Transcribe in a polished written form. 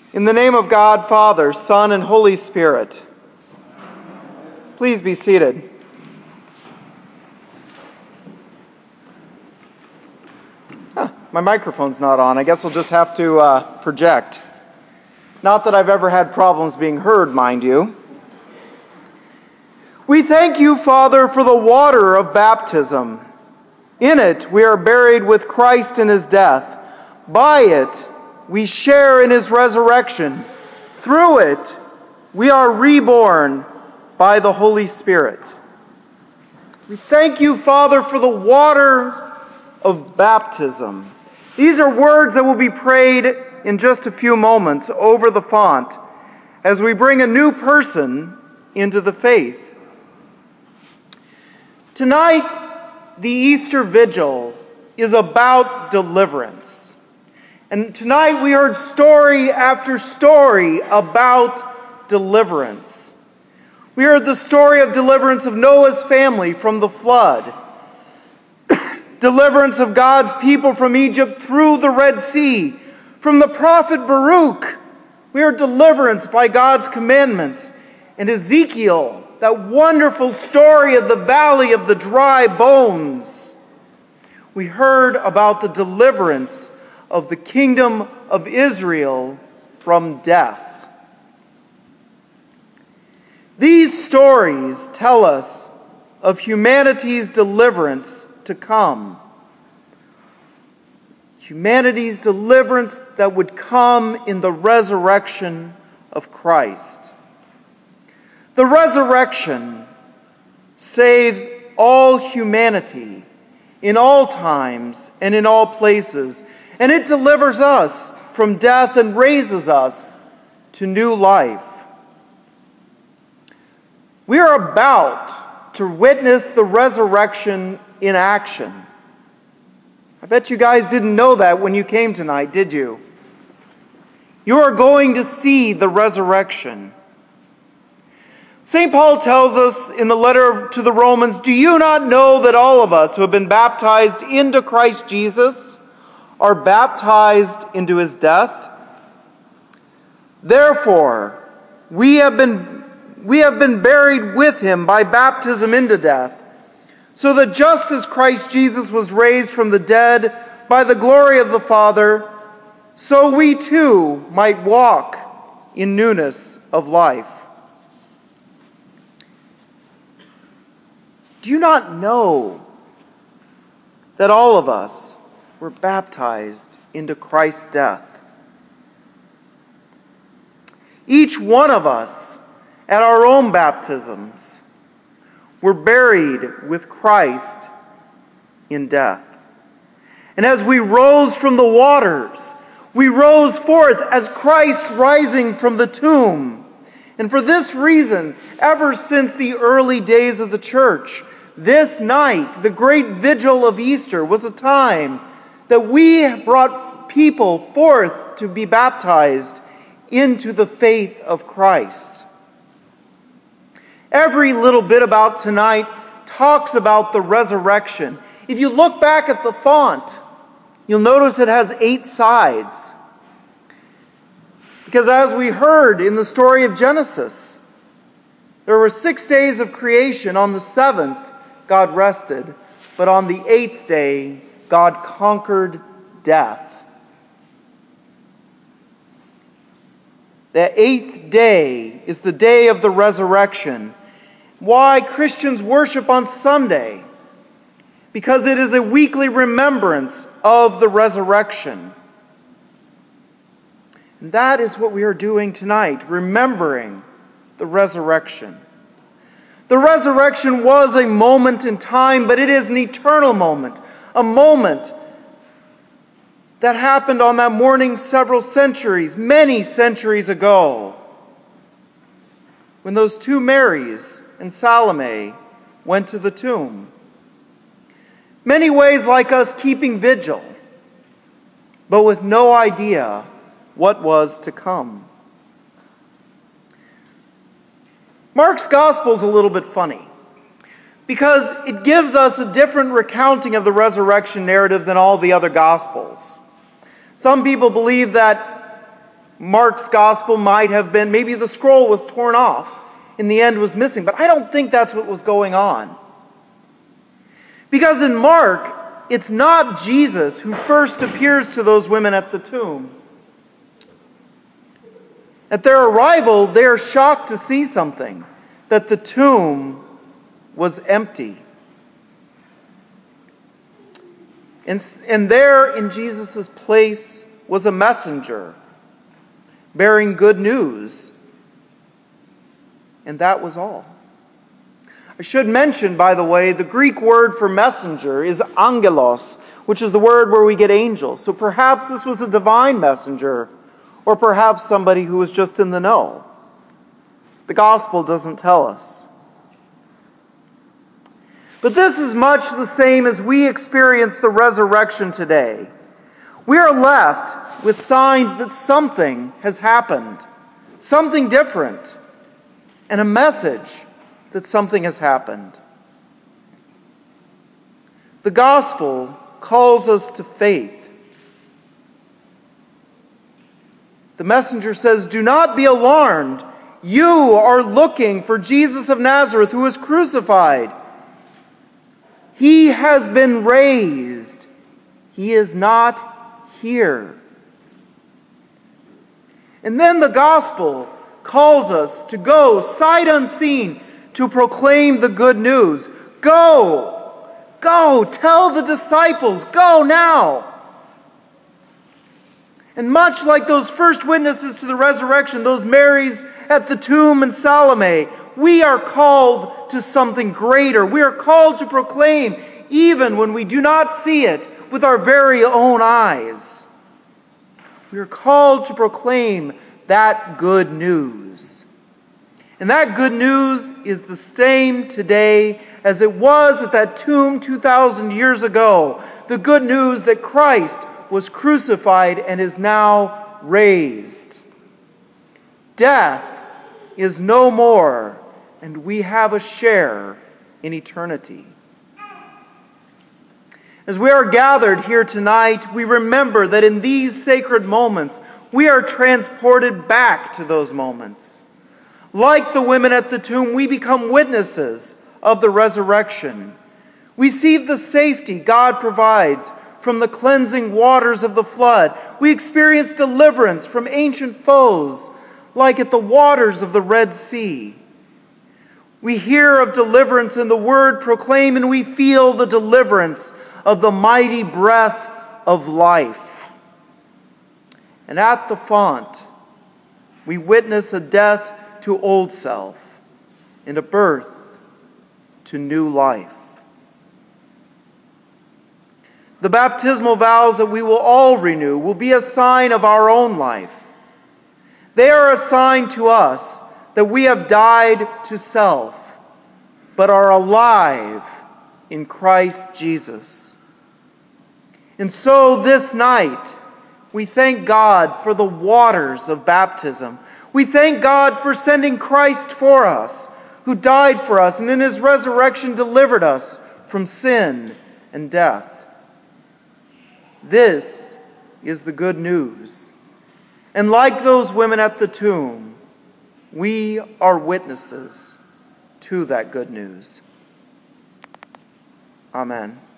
In the name of God, Father, Son, and Holy Spirit. Please be seated. My microphone's not on. I guess I'll just have to project. Not that I've ever had problems being heard, mind you. We thank you, Father, for the water of baptism. In it, we are buried with Christ in his death. By it, we share in his resurrection. Through it, we are reborn by the Holy Spirit. We thank you, Father, for the water of baptism. These are words that will be prayed in just a few moments over the font as we bring a new person into the faith. Tonight, the Easter Vigil is about deliverance. And tonight we heard story after story about deliverance. We heard the story of deliverance of Noah's family from the flood, deliverance of God's people from Egypt through the Red Sea, from the prophet Baruch. We heard deliverance by God's commandments, and Ezekiel, that wonderful story of the valley of the dry bones. We heard about the deliverance of the kingdom of Israel from death. These stories tell us of humanity's deliverance to come. Humanity's deliverance that would come in the resurrection of Christ. The resurrection saves all humanity in all times and in all places, and it delivers us from death and raises us to new life. We are about to witness the resurrection in action. I bet you guys didn't know that when you came tonight, did you? You are going to see the resurrection. St. Paul tells us in the letter to the Romans, "Do you not know that all of us who have been baptized into Christ Jesus are baptized into his death? Therefore, we have been buried with him by baptism into death, so that just as Christ Jesus was raised from the dead by the glory of the Father, so we too might walk in newness of life." Do you not know that all of us were baptized into Christ's death? Each one of us at our own baptisms were buried with Christ in death. And as we rose from the waters, we rose forth as Christ rising from the tomb. And for this reason, ever since the early days of the church, this night, the great vigil of Easter, was a time that we brought people forth to be baptized into the faith of Christ. Every little bit about tonight talks about the resurrection. If you look back at the font, you'll notice it has 8 sides. Because as we heard in the story of Genesis, there were 6 days of creation. On the 7th, God rested. But on the 8th day, God conquered death. The 8th day is the day of the resurrection. Why Christians worship on Sunday? Because it is a weekly remembrance of the resurrection. And that is what we are doing tonight, remembering the resurrection. The resurrection was a moment in time, but it is an eternal moment. A moment that happened on that morning several centuries, many centuries ago, when those 2 Marys and Salome went to the tomb. Many ways like us keeping vigil, but with no idea what was to come. Mark's gospel is a little bit funny because it gives us a different recounting of the resurrection narrative than all the other gospels. Some people believe that Mark's gospel might have been, maybe the scroll was torn off and the end was missing, but I don't think that's what was going on. Because in Mark, it's not Jesus who first appears to those women at the tomb. At their arrival, they are shocked to see something, that the tomb was empty. And there in Jesus' place was a messenger bearing good news. And that was all. I should mention, by the way, the Greek word for messenger is angelos, which is the word where we get angel. So perhaps this was a divine messenger, or perhaps somebody who was just in the know. The gospel doesn't tell us. But this is much the same as we experience the resurrection today. We are left with signs that something has happened, something different, and a message that something has happened. The gospel calls us to faith. The messenger says, "Do not be alarmed. You are looking for Jesus of Nazareth who was crucified. He has been raised. He is not here." And then the gospel calls us to go sight unseen to proclaim the good news. Go! Go! Tell the disciples! Go now! And much like those first witnesses to the resurrection, those Marys at the tomb and Salome, we are called to something greater. We are called to proclaim even when we do not see it with our very own eyes. We are called to proclaim that good news. And that good news is the same today as it was at that tomb 2,000 years ago. The good news that Christ was crucified and is now raised. Death is no more, and we have a share in eternity. As we are gathered here tonight, we remember that in these sacred moments, we are transported back to those moments. Like the women at the tomb, we become witnesses of the resurrection. We see the safety God provides from the cleansing waters of the flood. We experience deliverance from ancient foes, like at the waters of the Red Sea. We hear of deliverance in the word proclaimed, and we feel the deliverance of the mighty breath of life. And at the font, we witness a death to old self and a birth to new life. The baptismal vows that we will all renew will be a sign of our own life. They are a sign to us that we have died to self, but are alive in Christ Jesus. And so this night, we thank God for the waters of baptism. We thank God for sending Christ for us, who died for us and in his resurrection delivered us from sin and death. This is the good news. And like those women at the tomb, we are witnesses to that good news. Amen.